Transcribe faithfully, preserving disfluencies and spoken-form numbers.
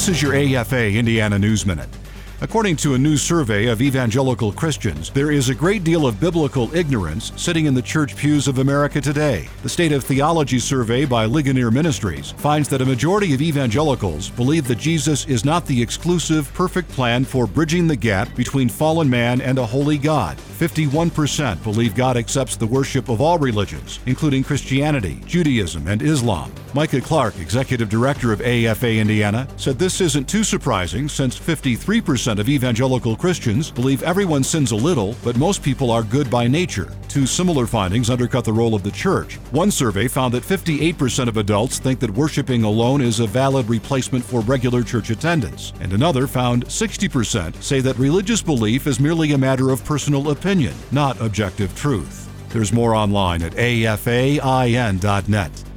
This is your A F A Indiana News Minute. According to a new survey of evangelical Christians, there is a great deal of biblical ignorance sitting in the church pews of America today. The State of Theology survey by Ligonier Ministries finds that a majority of evangelicals believe that Jesus is not the exclusive, perfect plan for bridging the gap between fallen man and a holy God. fifty-one percent believe God accepts the worship of all religions, including Christianity, Judaism, and Islam. Micah Clark, Executive Director of A F A Indiana, said this isn't too surprising since fifty-three percent of evangelical Christians believe everyone sins a little, but most people are good by nature. Two similar findings undercut the role of the church. One survey found that fifty-eight percent of adults think that worshiping alone is a valid replacement for regular church attendance, and another found sixty percent say that religious belief is merely a matter of personal opinion, not objective truth. There's more online at A F A I N dot net.